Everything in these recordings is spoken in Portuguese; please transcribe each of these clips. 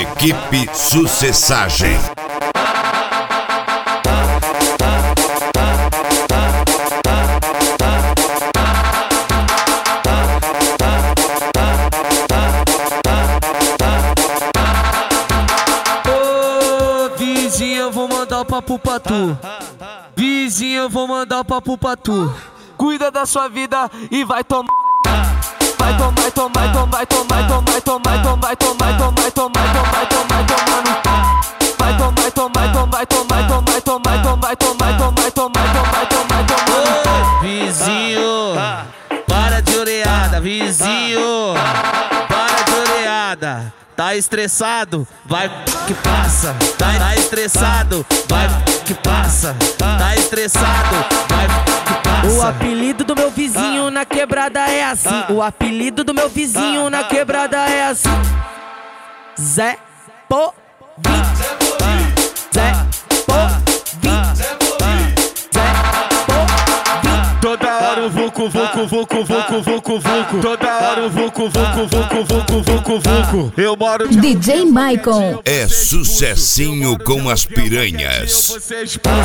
Equipe Sucessagem. Vizinha, eu vou mandar o papo pra tu. Vizinha, eu vou mandar o papo pra tu. Cuida da sua vida e vai tomar. Vai tomar, tomar, tomar, tomar, tomar, tomar, tomar, tomar, tomar, tomar, tomar, tomar, tomar no cu. Vai tomar, tomar, tomar, tomar, tomar, tomar, tomar, tomar, tomar, tomar, tomar, tomar, tomar. Vizinho, para de oreada, vizinho, para de oreada. Tá estressado, vai que passa. Tá estressado, vai que passa. Tá estressado, vai que passa. O apelido do meu vizinho na quebrada é assim. O apelido do meu vizinho na quebrada é assim. Zé Povinho. Zé Povinho. Zé Povinho. Toda hora o vucu, vucu, vucu, vucu, vucu, vucu. Toda hora o vucu, vucu, vucu, vucu, vucu, vucu. Eu moro de DJ Maicon. É sucessinho com as piranhas. Você é expulso.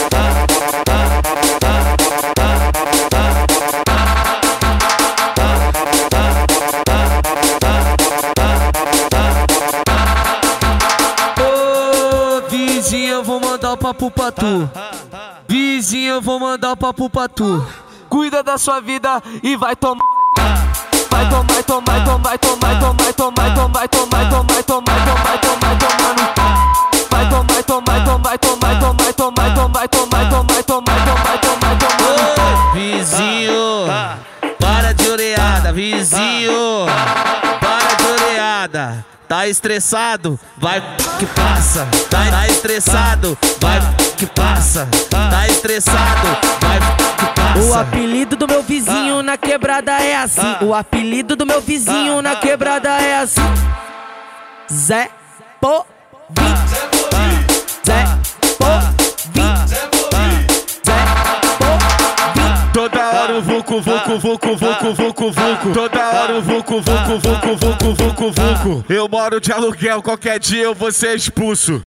Vizinha, eu vou mandar o papo pra tu. Vizinha, eu vou mandar o papo pra tu. Cuida da sua vida e vai tomar. Vai tomar, tomar, tomar, tomar, tomar, tomar, tomar, tomar, tomar, tomar, tomar, tomar, tomar no cu. Vai tomar, tomar, tomar, tomar, tomar, tomar, tomar, tomar, tomar, tomar, tomar, tomar, tomar. Vizinho, para de oreada, vizinho, para de oreada. Tá estressado, vai que passa. Tá estressado, vai que passa. Tá estressado, vai que passa. O apelido do meu vizinho na quebrada é assim. O apelido do meu vizinho na quebrada é assim. Zé Povinho. Zé Povinho. Zé Povinho. Toda hora o vucu, vucu, vucu, vucu, vucu, vucu. Toda hora o vucu, vucu, vucu, vucu, vucu, vucu. Eu moro de aluguel, qualquer dia eu vou ser expulso.